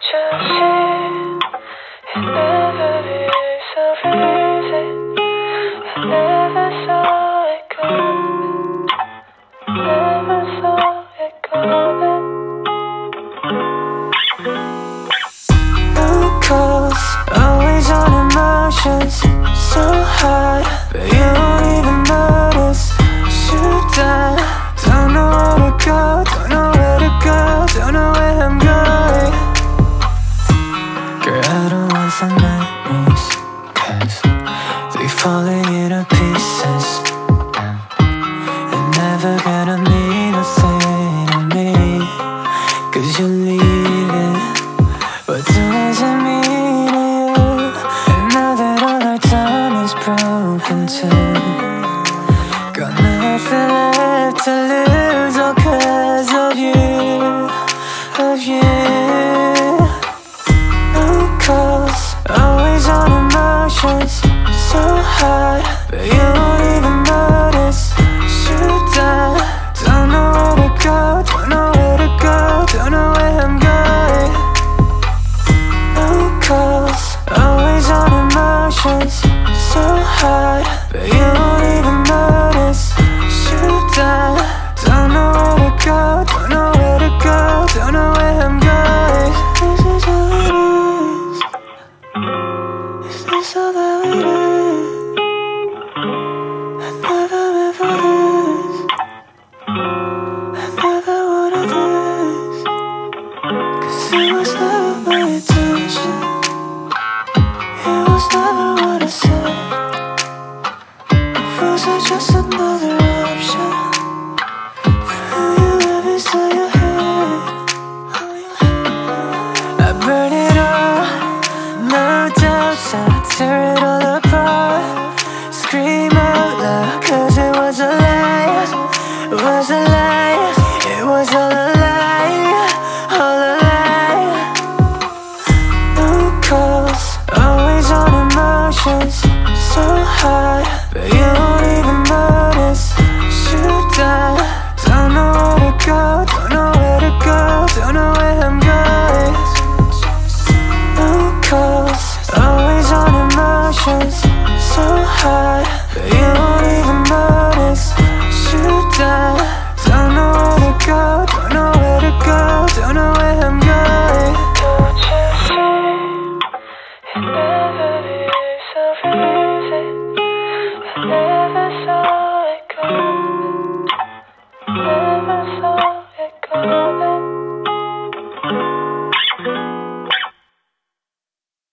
It never is so easy. I never saw it coming. Never saw it coming. No calls, always on emotions. So hard, but you don't even notice. Should I? Don't know where to go, don't know where to go, don't know where I'm going. Girl, I don't want the nightmares, 'cause they falling into pieces. They're never gonna mean a thing to me, 'cause you're leaving. What does it mean to you? And now that all our time is broken too, got nothing left to lose, all 'cause of you, of you. No calls, always on emotions. So hard, but you don't even notice. Should I? Don't know where to go, don't know where to go, don't know where I'm going. No calls, always on emotions. So hard, but you don't even notice. Should I? Don't know where to go, don't know where to go, don't know where I'm going. This is all it is. Is this all that we do? I never meant for this. I never wanted this, 'cause it was like